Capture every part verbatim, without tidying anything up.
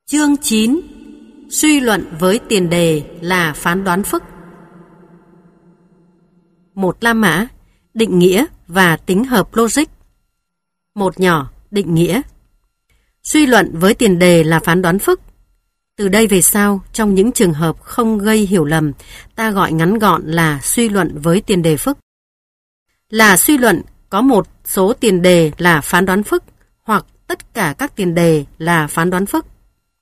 Chương chín. Suy luận với tiền đề là phán đoán phức. Một la mã, định nghĩa và tính hợp logic. Một nhỏ, định nghĩa. Suy luận với tiền đề là phán đoán phức. Từ đây về sau, trong những trường hợp không gây hiểu lầm, ta gọi ngắn gọn là suy luận với tiền đề phức. Là suy luận có một số tiền đề là phán đoán phức, hoặc tất cả các tiền đề là phán đoán phức.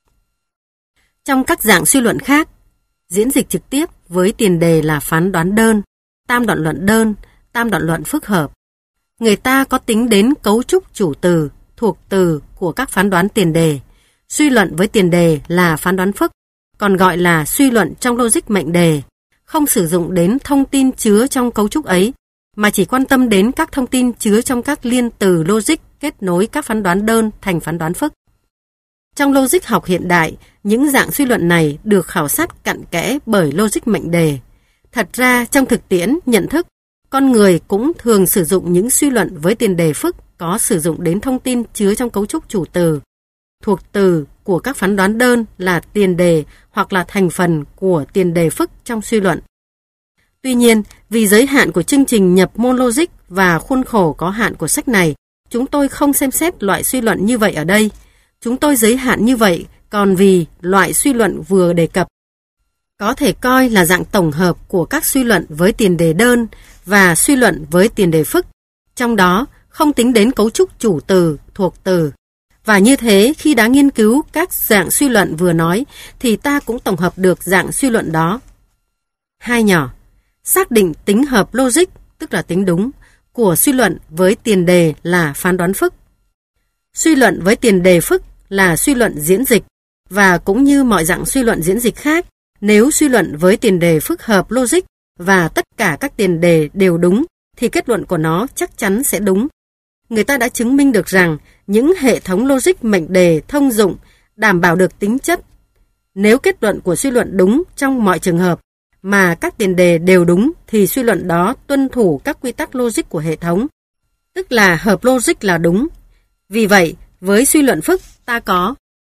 Trong các dạng suy luận khác, diễn dịch trực tiếp với tiền đề là phán đoán đơn, tam đoạn luận đơn, tam đoạn luận phức hợp. Người ta có tính đến cấu trúc chủ từ, thuộc từ của các phán đoán tiền đề. Suy luận với tiền đề là phán đoán phức, còn gọi là suy luận trong logic mệnh đề, không sử dụng đến thông tin chứa trong cấu trúc ấy, mà chỉ quan tâm đến các thông tin chứa trong các liên từ logic kết nối các phán đoán đơn thành phán đoán phức. Trong logic học hiện đại, những dạng suy luận này được khảo sát cặn kẽ bởi logic mệnh đề. Thật ra, trong thực tiễn, nhận thức, con người cũng thường sử dụng những suy luận với tiền đề phức có sử dụng đến thông tin chứa trong cấu trúc chủ từ, thuộc từ của các phán đoán đơn là tiền đề hoặc là thành phần của tiền đề phức trong suy luận. Tuy nhiên, vì giới hạn của chương trình nhập môn logic và khuôn khổ có hạn của sách này, chúng tôi không xem xét loại suy luận như vậy ở đây. Chúng tôi giới hạn như vậy còn vì loại suy luận vừa đề cập có thể coi là dạng tổng hợp của các suy luận với tiền đề đơn và suy luận với tiền đề phức, trong đó không tính đến cấu trúc chủ từ, thuộc từ. Và như thế, khi đã nghiên cứu các dạng suy luận vừa nói, thì ta cũng tổng hợp được dạng suy luận đó. Hai nhỏ, xác định tính hợp logic, tức là tính đúng, của suy luận với tiền đề là phán đoán phức. Suy luận với tiền đề phức là suy luận diễn dịch, và cũng như mọi dạng suy luận diễn dịch khác, nếu suy luận với tiền đề phức hợp logic và tất cả các tiền đề đều đúng, thì kết luận của nó chắc chắn sẽ đúng. Người ta đã chứng minh được rằng những hệ thống logic mệnh đề thông dụng đảm bảo được tính chất. Nếu kết luận của suy luận đúng trong mọi trường hợp, mà các tiền đề đều đúng, thì suy luận đó tuân thủ các quy tắc logic của hệ thống, tức là hợp logic là đúng. Vì vậy, với suy luận phức, ta có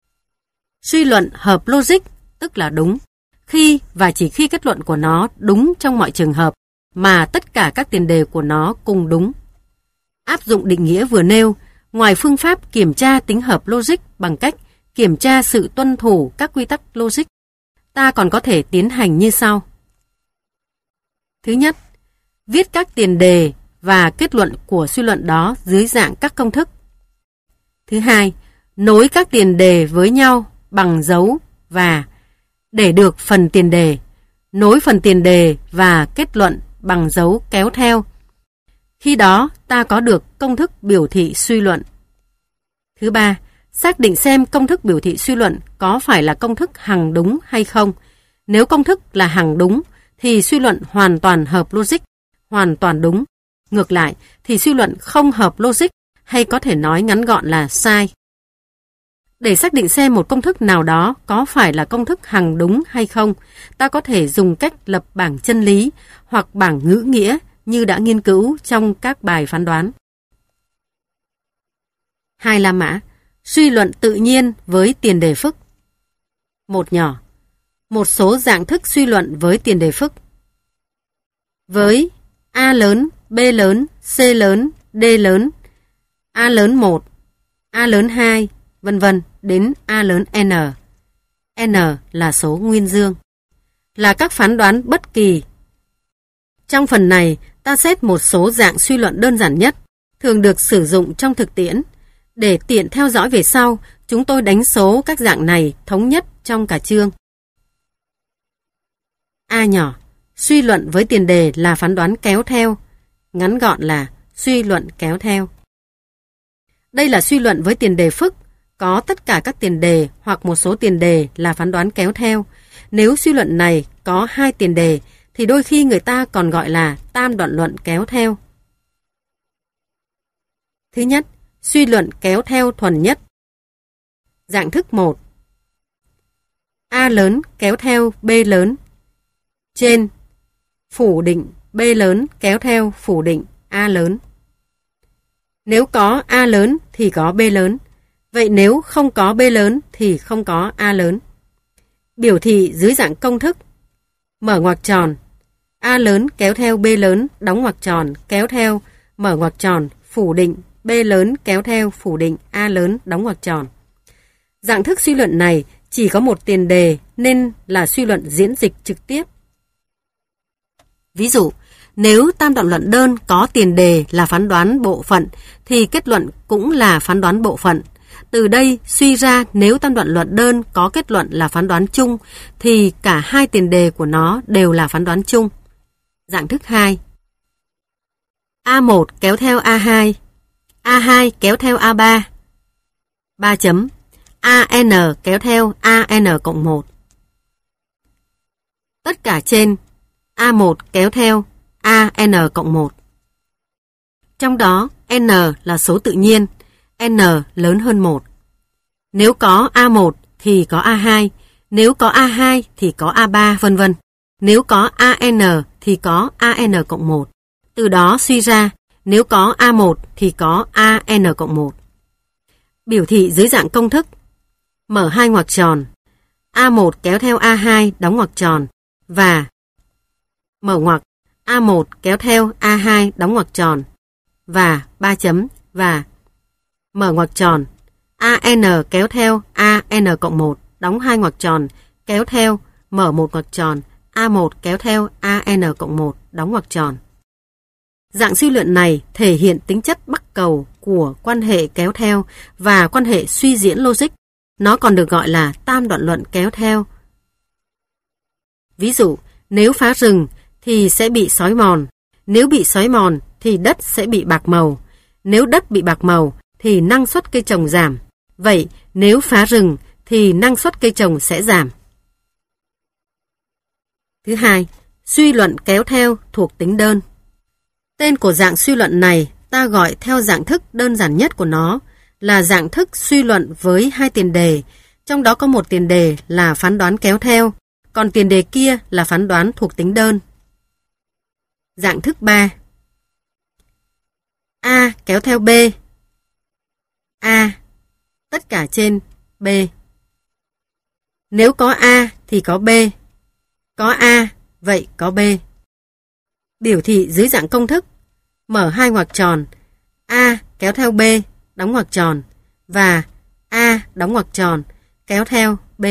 suy luận hợp logic, tức là đúng, khi và chỉ khi kết luận của nó đúng trong mọi trường hợp, mà tất cả các tiền đề của nó cùng đúng. Áp dụng định nghĩa vừa nêu, ngoài phương pháp kiểm tra tính hợp logic bằng cách kiểm tra sự tuân thủ các quy tắc logic, ta còn có thể tiến hành như sau. Thứ nhất, viết các tiền đề và kết luận của suy luận đó dưới dạng các công thức. Thứ hai, nối các tiền đề với nhau bằng dấu và để được phần tiền đề, nối phần tiền đề và kết luận bằng dấu kéo theo. Khi đó, ta có được công thức biểu thị suy luận. Thứ ba, xác định xem công thức biểu thị suy luận có phải là công thức hằng đúng hay không. Nếu công thức là hằng đúng, thì suy luận hoàn toàn hợp logic, hoàn toàn đúng. Ngược lại, thì suy luận không hợp logic, hay có thể nói ngắn gọn là sai. Để xác định xem một công thức nào đó có phải là công thức hằng đúng hay không, ta có thể dùng cách lập bảng chân lý hoặc bảng ngữ nghĩa như đã nghiên cứu trong các bài phán đoán. Hai la mã, suy luận tự nhiên với tiền đề phức. Một nhỏ, một số dạng thức suy luận với tiền đề phức. Với A lớn, B lớn, C lớn, D lớn, A lớn một, A lớn hai, vân vân đến A lớn N. N là số nguyên dương, là các phán đoán bất kỳ. Trong phần này, ta xét một số dạng suy luận đơn giản nhất, thường được sử dụng trong thực tiễn. Để tiện theo dõi về sau, chúng tôi đánh số các dạng này thống nhất trong cả chương. A nhỏ, suy luận với tiền đề là phán đoán kéo theo, ngắn gọn là suy luận kéo theo. Đây là suy luận với tiền đề phức, có tất cả các tiền đề hoặc một số tiền đề là phán đoán kéo theo. Nếu suy luận này có hai tiền đề, thì đôi khi người ta còn gọi là tam đoạn luận kéo theo. Thứ nhất, suy luận kéo theo thuần nhất. Dạng thức một. A lớn kéo theo B lớn. Trên, phủ định B lớn kéo theo phủ định A lớn. Nếu có A lớn thì có B lớn. Vậy nếu không có B lớn thì không có A lớn. Biểu thị dưới dạng công thức. Mở ngoặc tròn. A lớn kéo theo B lớn, đóng ngoặc tròn, kéo theo, mở ngoặc tròn, phủ định, B lớn kéo theo, phủ định, A lớn, đóng ngoặc tròn. Dạng thức suy luận này chỉ có một tiền đề nên là suy luận diễn dịch trực tiếp. Ví dụ, nếu tam đoạn luận đơn có tiền đề là phán đoán bộ phận thì kết luận cũng là phán đoán bộ phận. Từ đây suy ra nếu tam đoạn luận đơn có kết luận là phán đoán chung thì cả hai tiền đề của nó đều là phán đoán chung. Dạng thức hai. A một kéo theo A hai, A hai kéo theo A ba. ba chấm. A N kéo theo A N cộng một. Tất cả trên A một kéo theo A N cộng một. Trong đó N là số tự nhiên, N lớn hơn một. Nếu có A một thì có A hai, nếu có A hai thì có A ba, vân vân. Nếu có A N thì có A N cộng một. Từ đó suy ra, nếu có A một thì có A N cộng một. Biểu thị dưới dạng công thức. Mở hai ngoặc tròn. A một kéo theo A hai, đóng ngoặc tròn. Và mở ngoặc. A một kéo theo A hai, đóng ngoặc tròn. Và ba chấm. Và mở ngoặc tròn. A N kéo theo A N cộng một, đóng hai ngoặc tròn, kéo theo, mở một ngoặc tròn. A một kéo theo A N cộng một, đóng ngoặc tròn. Dạng suy luận này thể hiện tính chất bắc cầu của quan hệ kéo theo và quan hệ suy diễn logic. Nó còn được gọi là tam đoạn luận kéo theo. Ví dụ, nếu phá rừng thì sẽ bị xói mòn. Nếu bị xói mòn thì đất sẽ bị bạc màu. Nếu đất bị bạc màu thì năng suất cây trồng giảm. Vậy nếu phá rừng thì năng suất cây trồng sẽ giảm. Thứ hai, suy luận kéo theo thuộc tính đơn. Tên của dạng suy luận này ta gọi theo dạng thức đơn giản nhất của nó là dạng thức suy luận với hai tiền đề, trong đó có một tiền đề là phán đoán kéo theo, còn tiền đề kia là phán đoán thuộc tính đơn. Dạng thức ba. A kéo theo B. A, tất cả trên B. Nếu có A thì có B. Có A, vậy có B. Biểu thị dưới dạng công thức. Mở hai ngoặc tròn. A kéo theo B, đóng ngoặc tròn. Và A đóng ngoặc tròn, kéo theo B.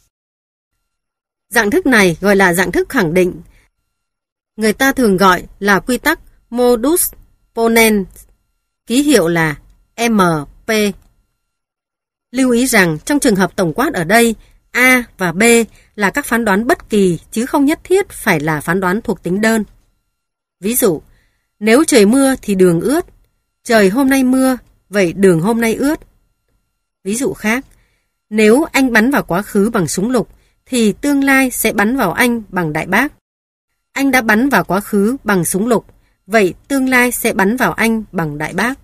Dạng thức này gọi là dạng thức khẳng định. Người ta thường gọi là quy tắc modus ponens, ký hiệu là M P. Lưu ý rằng trong trường hợp tổng quát ở đây, A và B là các phán đoán bất kỳ chứ không nhất thiết phải là phán đoán thuộc tính đơn. Ví dụ, nếu trời mưa thì đường ướt. Trời hôm nay mưa, vậy đường hôm nay ướt. Ví dụ khác, nếu anh bắn vào quá khứ bằng súng lục thì tương lai sẽ bắn vào anh bằng đại bác. Anh đã bắn vào quá khứ bằng súng lục, vậy tương lai sẽ bắn vào anh bằng đại bác.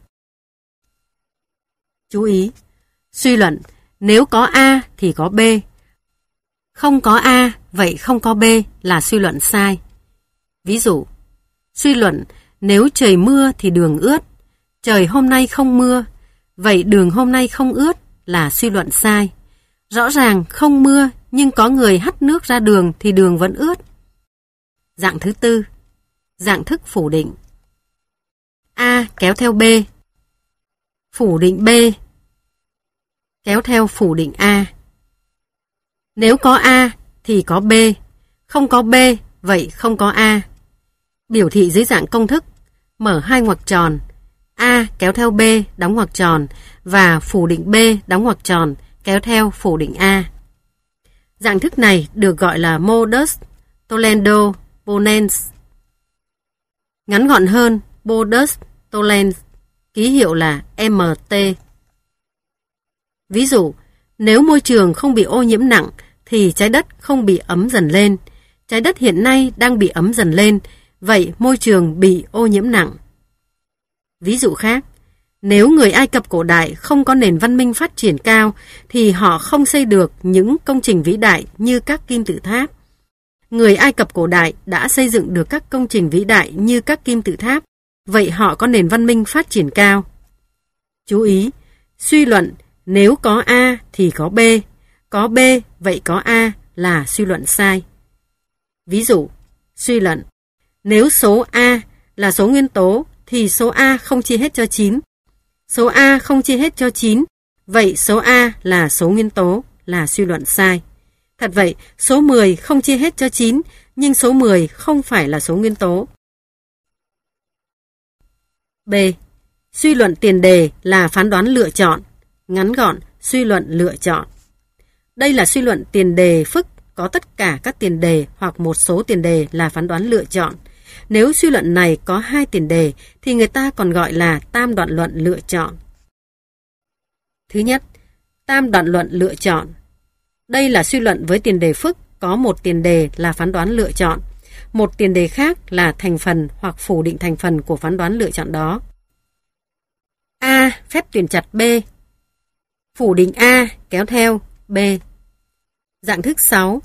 Chú ý, suy luận, nếu có A thì có B. Không có A, vậy không có B là suy luận sai. Ví dụ, suy luận, nếu trời mưa thì đường ướt. Trời hôm nay không mưa, vậy đường hôm nay không ướt là suy luận sai. Rõ ràng không mưa nhưng có người hắt nước ra đường thì đường vẫn ướt. Dạng thứ tư, dạng thức phủ định. A kéo theo B. Phủ định B kéo theo phủ định A. Nếu có A thì có B, không có B, vậy không có A. Biểu thị dưới dạng công thức, mở hai ngoặc tròn, A kéo theo B đóng ngoặc tròn và phủ định B đóng ngoặc tròn kéo theo phủ định A. Dạng thức này được gọi là modus tollendo ponens. Ngắn gọn hơn, modus tollens, ký hiệu là M T. Ví dụ, nếu môi trường không bị ô nhiễm nặng thì trái đất không bị ấm dần lên. Trái đất hiện nay đang bị ấm dần lên, vậy môi trường bị ô nhiễm nặng. Ví dụ khác, nếu người Ai Cập cổ đại không có nền văn minh phát triển cao thì họ không xây được những công trình vĩ đại như các kim tự tháp. Người Ai Cập cổ đại đã xây dựng được các công trình vĩ đại như các kim tự tháp, vậy họ có nền văn minh phát triển cao. Chú ý, suy luận, nếu có A thì có B, có B vậy có A là suy luận sai. Ví dụ, suy luận, nếu số A là số nguyên tố thì số A không chia hết cho chín. Số A không chia hết cho chín, vậy số A là số nguyên tố, là suy luận sai. Thật vậy, số mười không chia hết cho chín, nhưng số mười không phải là số nguyên tố. B. Suy luận tiền đề là phán đoán lựa chọn. Ngắn gọn, suy luận lựa chọn. Đây là suy luận tiền đề phức, có tất cả các tiền đề hoặc một số tiền đề là phán đoán lựa chọn. Nếu suy luận này có hai tiền đề thì người ta còn gọi là tam đoạn luận lựa chọn. Thứ nhất, tam đoạn luận lựa chọn. Đây là suy luận với tiền đề phức, có một tiền đề là phán đoán lựa chọn. Một tiền đề khác là thành phần hoặc phủ định thành phần của phán đoán lựa chọn đó. A. Phép tuyển chặt B. Phủ định A kéo theo B. Dạng thức sáu.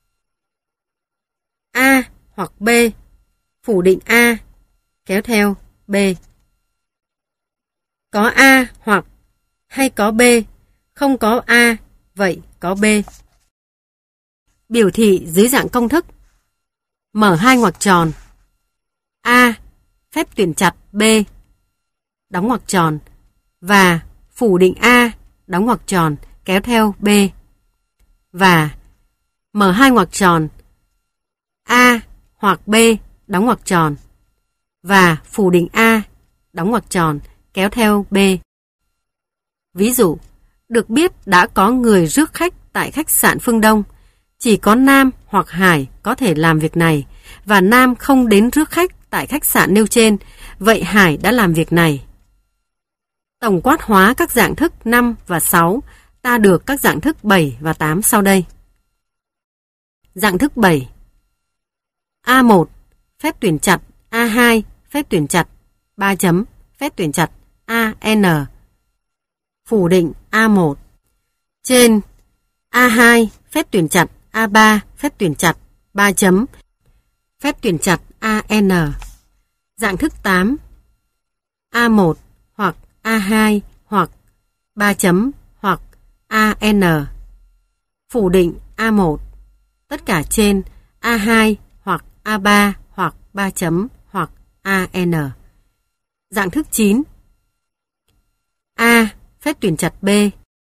A hoặc B. Phủ định A kéo theo B. Có A hoặc hay có B, không có A, vậy có B. Biểu thị dưới dạng công thức. Mở hai ngoặc tròn. A. Phép tuyển chặt B. Đóng ngoặc tròn. Và phủ định A, đóng ngoặc tròn, kéo theo B. Và mở hai ngoặc tròn. A hoặc B, đóng ngoặc tròn. Và phủ định A, đóng ngoặc tròn, kéo theo B. Ví dụ, được biết đã có người rước khách tại khách sạn Phương Đông. Chỉ có Nam hoặc Hải có thể làm việc này, và Nam không đến rước khách tại khách sạn nêu trên, vậy Hải đã làm việc này. Tổng quát hóa các dạng thức năm và sáu, ta được các dạng thức bảy và tám sau đây. Dạng thức bảy. A một. Phép tuyển chặt A hai, phép tuyển chặt ba chấm, phép tuyển chặt A N. Phủ định A một. Trên A hai, phép tuyển chặt A ba, phép tuyển chặt ba chấm, phép tuyển chặt A N. Dạng thức tám. A một hoặc A hai hoặc ba chấm hoặc A N. Phủ định A một. Tất cả trên A hai hoặc A ba hoặc ba chấm hoặc A N. Dạng thức chín. A. Phép tuyển chặt B.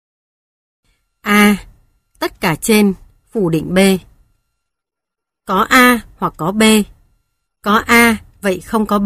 A. Tất cả trên phủ định B. Có A hoặc có B. Có A, vậy không có B.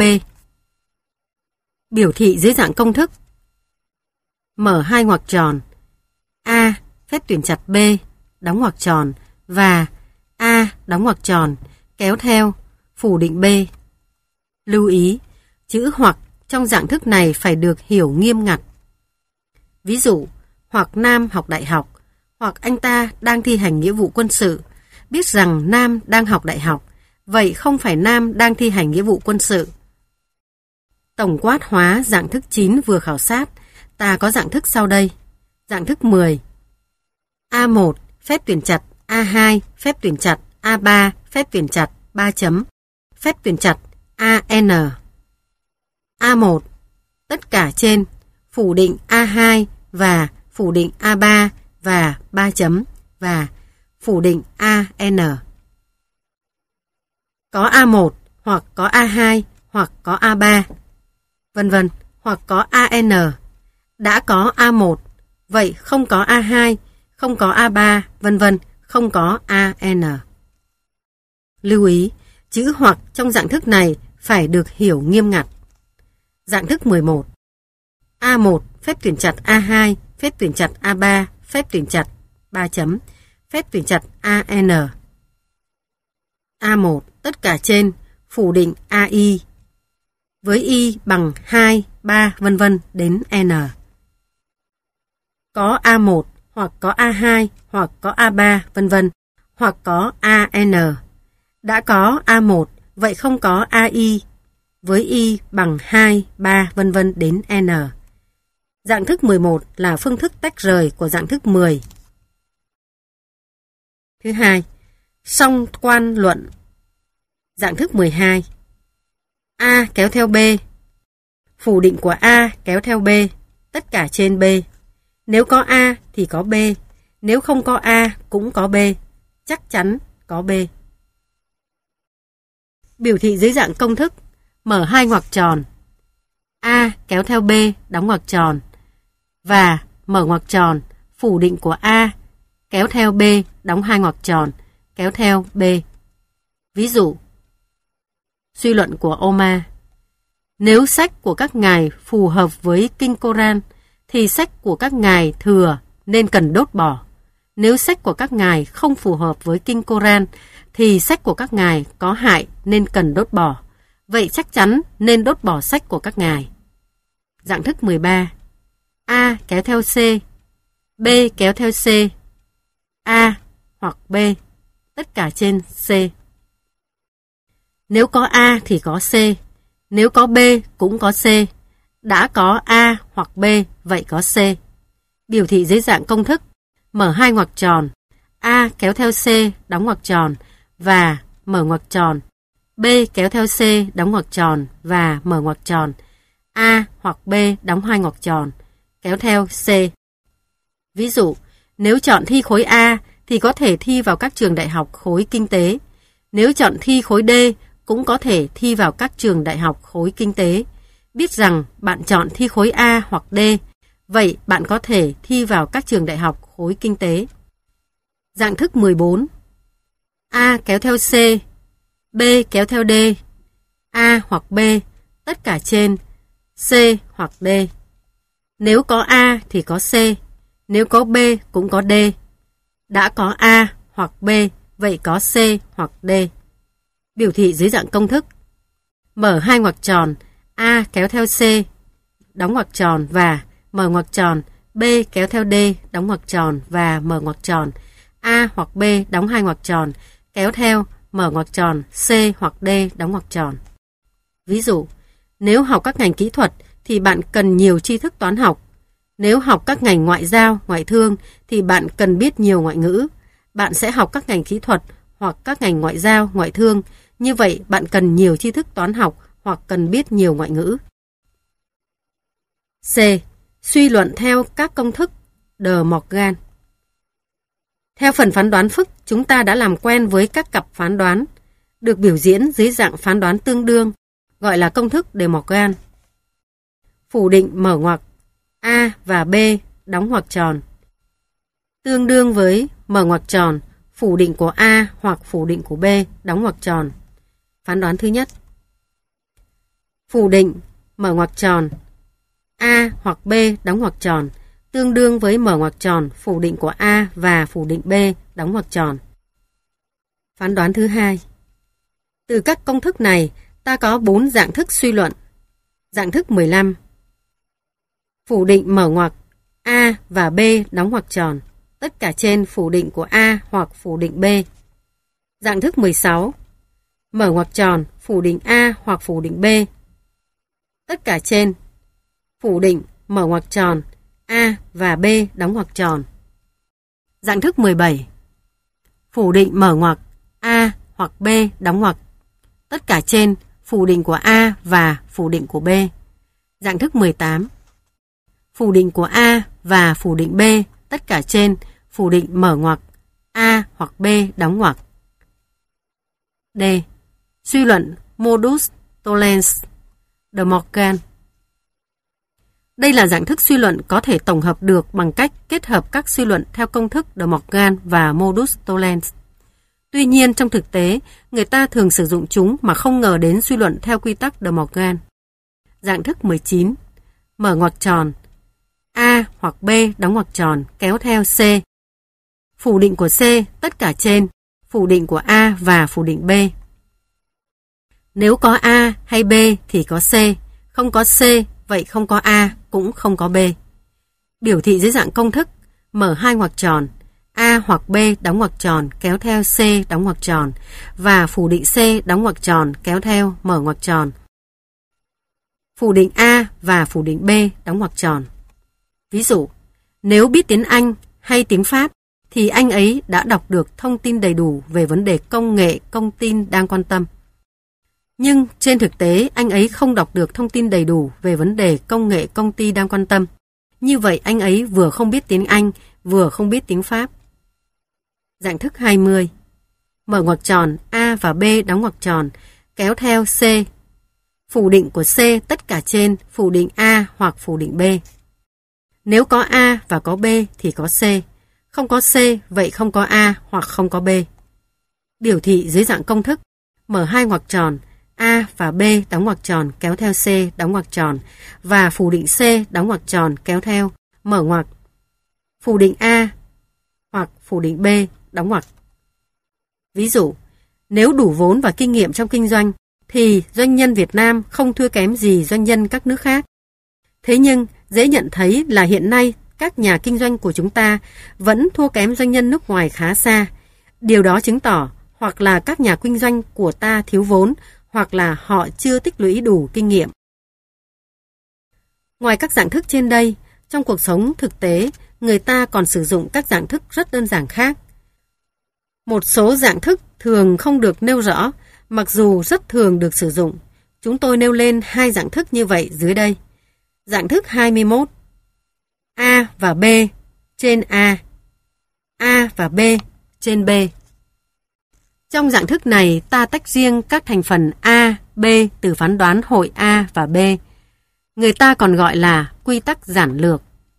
Biểu thị dưới dạng công thức. Mở hai ngoặc tròn. A. Phép tuyển chặt B, đóng ngoặc tròn, và A, đóng ngoặc tròn, kéo theo, phủ định B. Lưu ý, chữ hoặc trong dạng thức này phải được hiểu nghiêm ngặt. Ví dụ, hoặc Nam học đại học, hoặc anh ta đang thi hành nghĩa vụ quân sự, biết rằng Nam đang học đại học, vậy không phải Nam đang thi hành nghĩa vụ quân sự. Tổng quát hóa dạng thức chín vừa khảo sát, ta có dạng thức sau đây. Dạng thức mười. A một, phép tuyển chặt A hai, phép tuyển chặt A ba, phép tuyển chặt ba chấm, phép tuyển chặt A N. A một, tất cả trên, phủ định A hai và phủ định A ba và ba chấm và phủ định A N. Có A một hoặc có A hai hoặc có A ba, vân vân, hoặc có A N. Đã có A một, vậy không có A hai, không có A ba, vân vân, không có A N. Lưu ý, chữ hoặc trong dạng thức này phải được hiểu nghiêm ngặt. Dạng thức mười một. A một, phép tuyển chặt A hai, phép tuyển chặt A ba, phép tuyển chặt ba chấm, phép tuyển chặt A N. A một, tất cả trên, phủ định A I, với Y bằng hai, ba, vân vân đến N. Có A một, hoặc có A hai, hoặc có A ba, vân vân, hoặc có A N. Đã có A một, vậy không có A I, với Y bằng hai, ba, vân vân đến N. Dạng thức mười một là phương thức tách rời của dạng thức mười. Thứ hai, song quan luận. Dạng thức mười hai. A kéo theo B. Phủ định của A kéo theo B, tất cả trên B. Nếu có A thì có B, nếu không có A cũng có B, chắc chắn có B. Biểu thị dưới dạng công thức, mở hai ngoặc tròn, A kéo theo B đóng ngoặc tròn, và mở ngoặc tròn, phủ định của A kéo theo B đóng hai ngoặc tròn, kéo theo B. Ví dụ, suy luận của Oma. Nếu sách của các ngài phù hợp với kinh Koran, thì sách của các ngài thừa nên cần đốt bỏ. Nếu sách của các ngài không phù hợp với kinh Koran, thì sách của các ngài có hại nên cần đốt bỏ. Vậy chắc chắn nên đốt bỏ sách của các ngài. Dạng thức mười ba. A kéo theo C, B kéo theo C, A hoặc B, tất cả trên C. Nếu có A thì có C, nếu có B cũng có C. Đã có A hoặc B, vậy có C. Biểu thị dưới dạng công thức, mở hai ngoặc tròn, A kéo theo C đóng ngoặc tròn và mở ngoặc tròn, B kéo theo C đóng ngoặc tròn và mở ngoặc tròn, A hoặc B đóng hai ngoặc tròn, kéo theo C. Ví dụ, nếu chọn thi khối A thì có thể thi vào các trường đại học khối kinh tế. Nếu chọn thi khối D cũng có thể thi vào các trường đại học khối kinh tế. Biết rằng bạn chọn thi khối A hoặc D, vậy bạn có thể thi vào các trường đại học khối kinh tế. Dạng thức mười bốn. A kéo theo C, B kéo theo D, A hoặc B, tất cả trên C hoặc D. Nếu có A thì có C, nếu có B cũng có D. Đã có A hoặc B, vậy có C hoặc D. Biểu thị dưới dạng công thức, mở hai ngoặc tròn, A kéo theo C, đóng ngoặc tròn và mở ngoặc tròn, B kéo theo D, đóng ngoặc tròn và mở ngoặc tròn, A hoặc B đóng hai ngoặc tròn, kéo theo mở ngoặc tròn, C hoặc D đóng ngoặc tròn. Ví dụ, nếu học các ngành kỹ thuật thì bạn cần nhiều tri thức toán học. Nếu học các ngành ngoại giao, ngoại thương thì bạn cần biết nhiều ngoại ngữ. Bạn sẽ học các ngành kỹ thuật hoặc các ngành ngoại giao, ngoại thương. Như vậy bạn cần nhiều tri thức toán học hoặc cần biết nhiều ngoại ngữ. C. Suy luận theo các công thức De Morgan. Theo phần phán đoán phức, chúng ta đã làm quen với các cặp phán đoán, được biểu diễn dưới dạng phán đoán tương đương, gọi là công thức De Morgan. Phủ định mở ngoặc, A và B đóng ngoặc tròn, tương đương với mở ngoặc tròn, phủ định của A hoặc phủ định của B đóng ngoặc tròn. Phán đoán thứ nhất. Phủ định mở ngoặc tròn, A hoặc B đóng ngoặc tròn, tương đương với mở ngoặc tròn, phủ định của A và phủ định B đóng ngoặc tròn. Phán đoán thứ hai. Từ các công thức này, ta có bốn dạng thức suy luận. Dạng thức mười lăm. Phủ định mở ngoặc, A và B đóng ngoặc tròn, tất cả trên phủ định của A hoặc phủ định B. Dạng thức mười sáu. Mở ngoặc tròn, phủ định A hoặc phủ định B, tất cả trên phủ định mở ngoặc tròn, A và B đóng ngoặc tròn. Dạng thức mười bảy. Phủ định mở ngoặc, A hoặc B đóng ngoặc, tất cả trên phủ định của A và phủ định của B. Dạng thức mười tám. Phủ định của A và phủ định B, tất cả trên phủ định mở ngoặc, A hoặc B đóng ngoặc. D. Suy luận Modus Tollens De Morgan. Đây là dạng thức suy luận có thể tổng hợp được bằng cách kết hợp các suy luận theo công thức De Morgan và Modus Tollens. Tuy nhiên, trong thực tế, người ta thường sử dụng chúng mà không ngờ đến suy luận theo quy tắc De Morgan. Dạng thức mười chín. Mở ngoặc tròn, A hoặc B đóng ngoặc tròn, kéo theo C. Phủ định của C, tất cả trên phủ định của A và phủ định B. Nếu có A hay B thì có C, không có C, vậy không có A cũng không có B. Biểu thị dưới dạng công thức, mở hai ngoặc tròn, A hoặc B đóng ngoặc tròn, kéo theo C đóng ngoặc tròn, và phủ định C đóng ngoặc tròn, kéo theo mở ngoặc tròn. Phủ định A và phủ định B đóng ngoặc tròn. Ví dụ, nếu biết tiếng Anh hay tiếng Pháp, thì anh ấy đã đọc được thông tin đầy đủ về vấn đề công nghệ công tin đang quan tâm. Nhưng trên thực tế, anh ấy không đọc được thông tin đầy đủ về vấn đề công nghệ công ty đang quan tâm. Như vậy anh ấy vừa không biết tiếng Anh, vừa không biết tiếng Pháp. Dạng thức hai mươi. Mở ngoặc tròn, A và B đóng ngoặc tròn, kéo theo C. Phủ định của C tất cả trên phủ định A hoặc phủ định B. Nếu có A và có B thì có C. Không có C, vậy không có A hoặc không có B. Biểu thị dưới dạng công thức. Mở hai ngoặc tròn, A và B đóng ngoặc tròn kéo theo C đóng ngoặc tròn và phủ định C đóng ngoặc tròn kéo theo mở ngoặc. Phủ định A hoặc phủ định B đóng ngoặc. Ví dụ, nếu đủ vốn và kinh nghiệm trong kinh doanh thì doanh nhân Việt Nam không thua kém gì doanh nhân các nước khác. Thế nhưng, dễ nhận thấy là hiện nay các nhà kinh doanh của chúng ta vẫn thua kém doanh nhân nước ngoài khá xa. Điều đó chứng tỏ hoặc là các nhà kinh doanh của ta thiếu vốn, hoặc là họ chưa tích lũy đủ kinh nghiệm. Ngoài các dạng thức trên đây, trong cuộc sống thực tế, người ta còn sử dụng các dạng thức rất đơn giản khác. Một số dạng thức thường không được nêu rõ, mặc dù rất thường được sử dụng. Chúng tôi nêu lên hai dạng thức như vậy dưới đây. Dạng thức hai mươi mốt. A và B trên A. A và B trên B. Trong dạng thức này, ta tách riêng các thành phần A, B từ phán đoán hội A và B. Người ta còn gọi là quy tắc giản lược.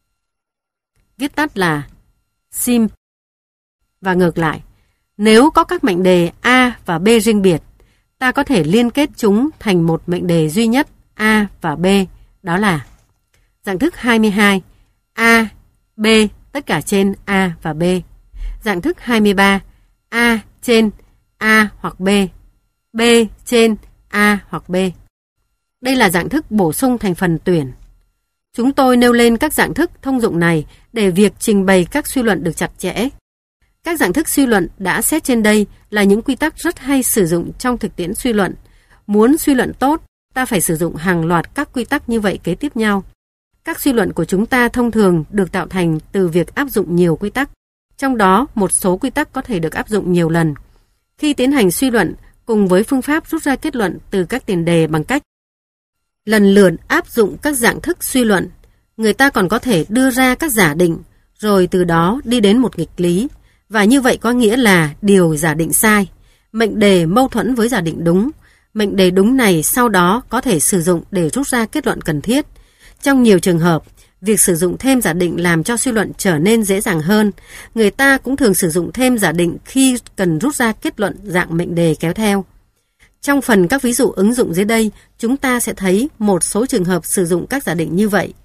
Viết tắt là S I M. Và ngược lại, nếu có các mệnh đề A và B riêng biệt, ta có thể liên kết chúng thành một mệnh đề duy nhất A và B, đó là dạng thức hai mươi hai, A, B tất cả trên A và B. Dạng thức hai mươi ba, A trên A hoặc B, B trên A hoặc B. Đây là dạng thức bổ sung thành phần tuyển. Chúng tôi nêu lên các dạng thức thông dụng này để việc trình bày các suy luận được chặt chẽ. Các dạng thức suy luận đã xét trên đây là những quy tắc rất hay sử dụng trong thực tiễn suy luận. Muốn suy luận tốt, ta phải sử dụng hàng loạt các quy tắc như vậy kế tiếp nhau. Các suy luận của chúng ta thông thường được tạo thành từ việc áp dụng nhiều quy tắc. Trong đó, một số quy tắc có thể được áp dụng nhiều lần. Khi tiến hành suy luận, cùng với phương pháp rút ra kết luận từ các tiền đề bằng cách lần lượt áp dụng các dạng thức suy luận, người ta còn có thể đưa ra các giả định, rồi từ đó đi đến một nghịch lý. Và như vậy có nghĩa là điều giả định sai, mệnh đề mâu thuẫn với giả định đúng. Mệnh đề đúng này sau đó có thể sử dụng để rút ra kết luận cần thiết. Trong nhiều trường hợp, việc sử dụng thêm giả định làm cho suy luận trở nên dễ dàng hơn. Người ta cũng thường sử dụng thêm giả định khi cần rút ra kết luận dạng mệnh đề kéo theo. Trong phần các ví dụ ứng dụng dưới đây, chúng ta sẽ thấy một số trường hợp sử dụng các giả định như vậy.